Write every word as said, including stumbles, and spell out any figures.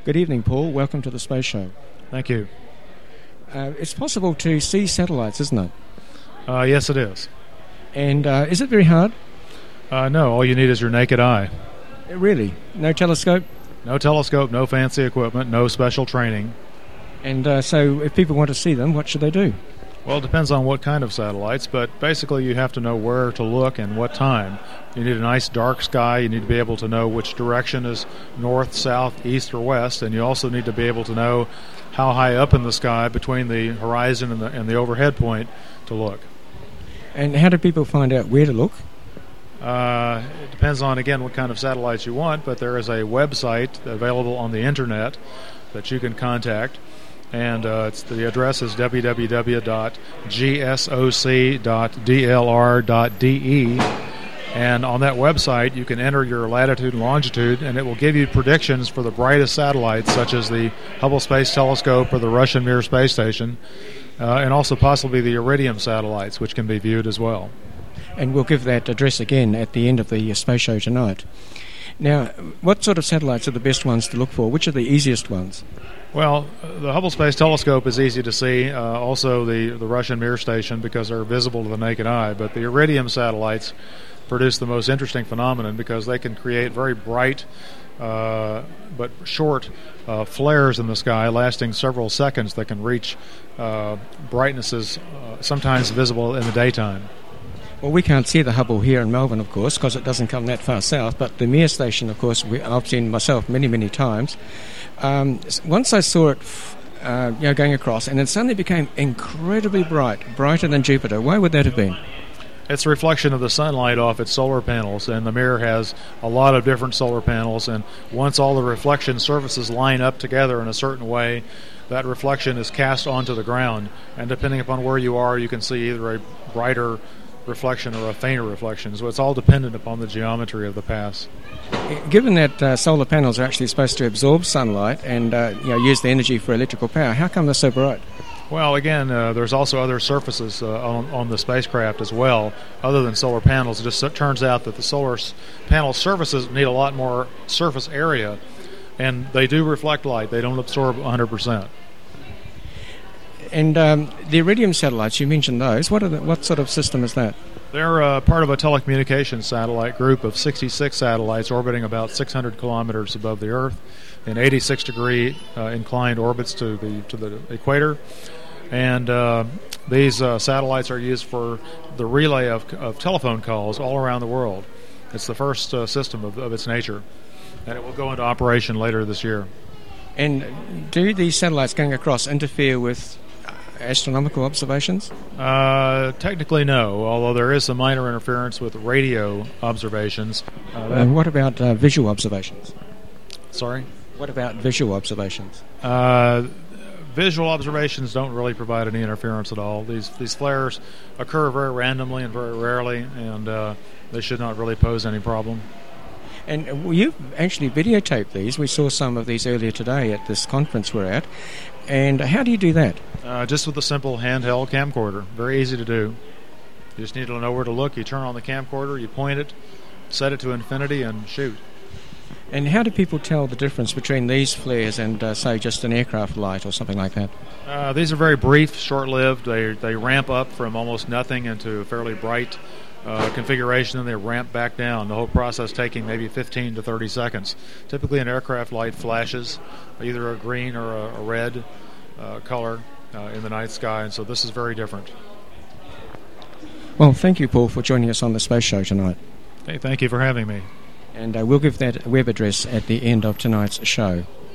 Good evening, Paul. Welcome to the Space Show. Thank you. Uh, it's possible to see satellites, isn't it? Uh, yes, it is. And uh, is it very hard? Uh, no, all you need is your naked eye. Uh, Really? No telescope? No telescope, no fancy equipment, no special training. And uh, so if people want to see them, what should they do? Well, it depends on what kind of satellites, but basically you have to know where to look and what time. You need a nice dark sky. You need to be able to know which direction is north, south, east, or west, and you also need to be able to know how high up in the sky between the horizon and the, and the overhead point to look. And how do people find out where to look? Uh, it depends on, again, what kind of satellites you want, but there is a website available on the internet that you can contact. And uh, it's, the address is w w w dot g s o c dot d l r dot d e. And on that website, you can enter your latitude and longitude, and it will give you predictions for the brightest satellites, such as the Hubble Space Telescope or the Russian Mir Space Station, uh, and also possibly the Iridium satellites, which can be viewed as well. And we'll give that address again at the end of the uh, Space Show tonight. Now, what sort of satellites are the best ones to look for? Which are the easiest ones? Well, the Hubble Space Telescope is easy to see, uh, also the, the Russian Mir Station, because they're visible to the naked eye. But the Iridium satellites produce the most interesting phenomenon because they can create very bright uh, but short uh, flares in the sky lasting several seconds that can reach uh, brightnesses uh, sometimes visible in the daytime. Well, we can't see the Hubble here in Melbourne, of course, because it doesn't come that far south, but the Mir Station, of course, we, I've seen myself many, many times. Um, once I saw it uh, you know, going across, and it suddenly became incredibly bright, brighter than Jupiter. Why would that have been? It's a reflection of the sunlight off its solar panels, and the Mir has a lot of different solar panels, and once all the reflection surfaces line up together in a certain way, that reflection is cast onto the ground, and depending upon where you are, you can see either a brighter reflection or a fainter reflection. So it's all dependent upon the geometry of the pass. Given that uh, solar panels are actually supposed to absorb sunlight and uh, you know, use the energy for electrical power, how come they're so bright? Well, again, uh, there's also other surfaces uh, on, on the spacecraft as well, other than solar panels. It just turns out that the solar s- panel surfaces need a lot more surface area, and they do reflect light. They don't absorb one hundred percent. And um, the Iridium satellites, you mentioned those. What are the, what sort of system is that? They're uh, part of a telecommunications satellite group of sixty-six satellites orbiting about six hundred kilometers above the Earth in eighty-six degree uh, inclined orbits to the to the equator. And uh, these uh, satellites are used for the relay of, of telephone calls all around the world. It's the first uh, system of, of its nature, and it will go into operation later this year. And do these satellites going across interfere with astronomical observations? Uh, technically, no, although there is some minor interference with radio observations. Uh, And what about uh, visual observations? Sorry? What about visual observations? Uh, visual observations don't really provide any interference at all. These these flares occur very randomly and very rarely, and uh, they should not really pose any problem. And you've actually videotaped these. We saw some of these earlier today at this conference we're at. And how do you do that? Uh, just with a simple handheld camcorder. Very easy to do. You just need to know where to look. You turn on the camcorder, you point it, set it to infinity, and shoot. And how do people tell the difference between these flares and, uh, say, just an aircraft light or something like that? Uh, these are very brief, short-lived. They they ramp up from almost nothing into a fairly bright uh, configuration, and they ramp back down. The whole process taking maybe fifteen to thirty seconds. Typically, an aircraft light flashes either a green or a, a red uh, color uh, in the night sky, and so this is very different. Well, thank you, Paul, for joining us on the Space Show tonight. Hey, thank you for having me. And uh, we'll give that web address at the end of tonight's show.